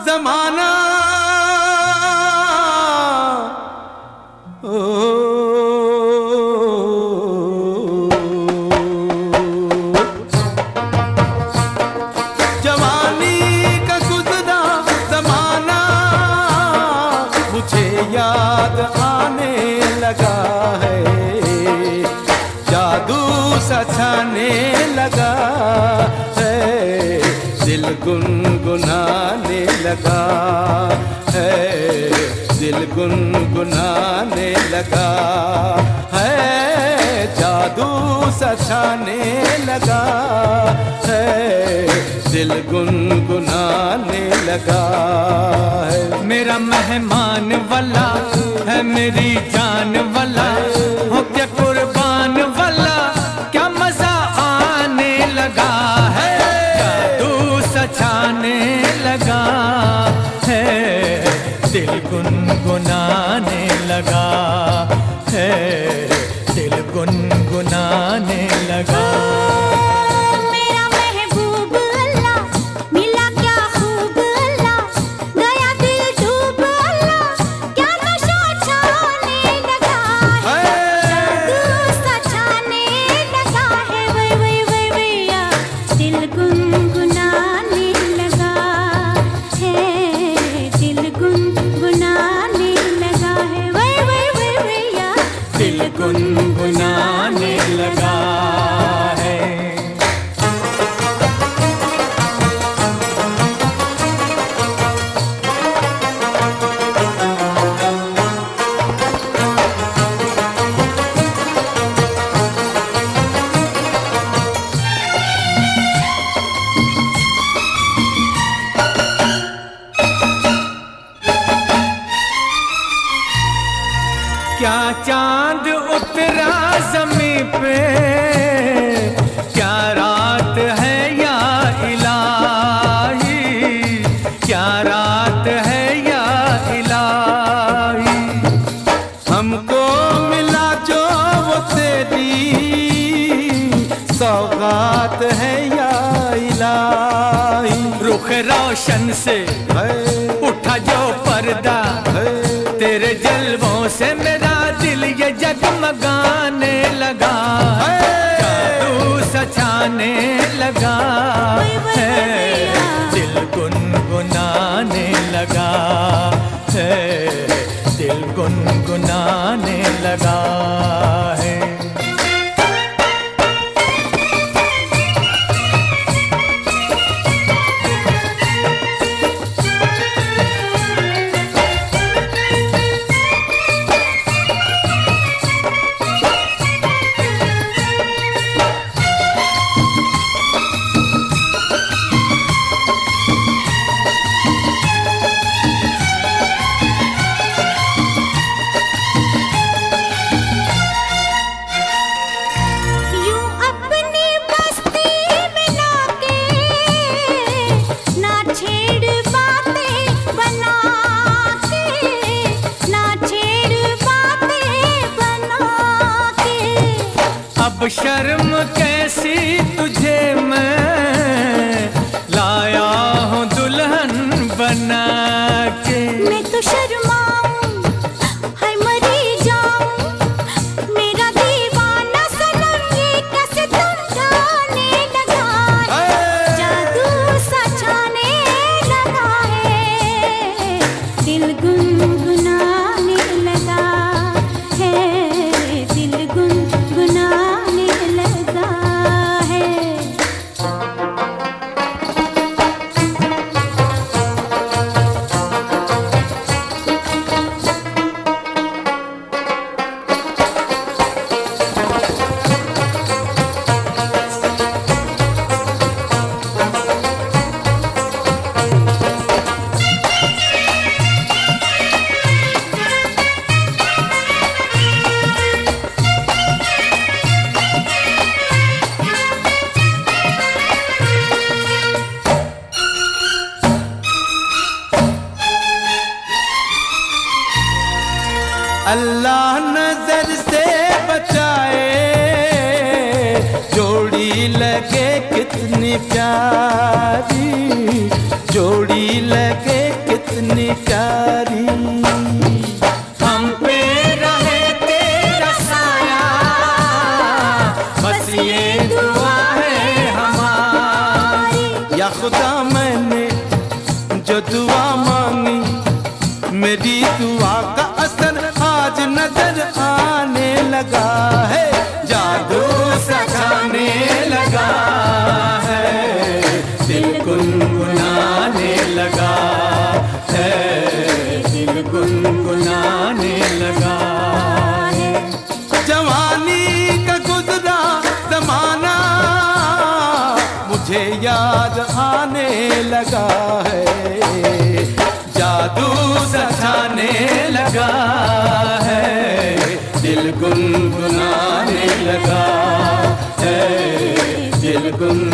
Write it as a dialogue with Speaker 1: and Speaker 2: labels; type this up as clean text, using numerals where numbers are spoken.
Speaker 1: जमाना ओ जवानी का गुजरा जमाना मुझे याद आने लगा है, जादू सछाने लगा है, दिल गुनगुनाने लगा है, दिल गुनगुनाने लगा है, जादू सछाने लगा है, दिल गुनगुनाने लगा है।
Speaker 2: मेरा मेहमान वाला है, मेरी जान वाला हो क्या कुर्बान वाला, क्या मजा आने लगा है, जादू सछाने लगा है, दिल गुनगुनाने लगा है, दिल गुनगुनाने लगा।
Speaker 3: मेरा महबूब अल्लाह मिला क्या खूब अल्लाह, गया दिल डूब अल्लाह, क्या नशा छाने लगा है, जादू सछाने लगा है, वै वै वै वैया दिल गुनगुनाने लगा है, दिल गुनगुनाने लगा है, वै वै वै वैया
Speaker 2: दिल गुनगुनाने लगा है। क्या चांद उतरा ज़मीं पे, क्या रात है या इलाही, क्या रात है या इलाही,
Speaker 1: हमको मिला जो वो तेरी सौगात है या इलाही,
Speaker 2: रुख रोशन से उठा जो पर्दा, तेरे जलवों से मेरा दिल ये जगमगाने लगा, जादू सछाने लगा है, दिल गुनगुनाने लगा है, दिल गुनगुनाने लगा है। अब शर्म कैसी तुझे मैं लाया हूँ दुल्हन बना के,
Speaker 3: मैं तो शर्माऊं हाय मरी जाऊं, मेरा दीवाना सनम ये कैसे समझाने लगा है, जादू सछाने लगा है, दिल गुनगुनाने लगा है, दिल गुनगुनाने लगा है।
Speaker 1: अल्लाह नजर से बचाए, जोड़ी लगे कितनी प्यारी, जोड़ी लगे मैंने जो दुआ मांगी, मेरी दुआ का असर आज नजर आने लगा है। जादू सा छाने लगा है, दिल गुनगुनाने लगा है, दिल गुनगुनाने लगा है। जवानी का गुजरा जमाना मुझे याद आने लगा है। जादू सा छाने लगा है, दिल गुनगुनाने लगा है, दिल गुन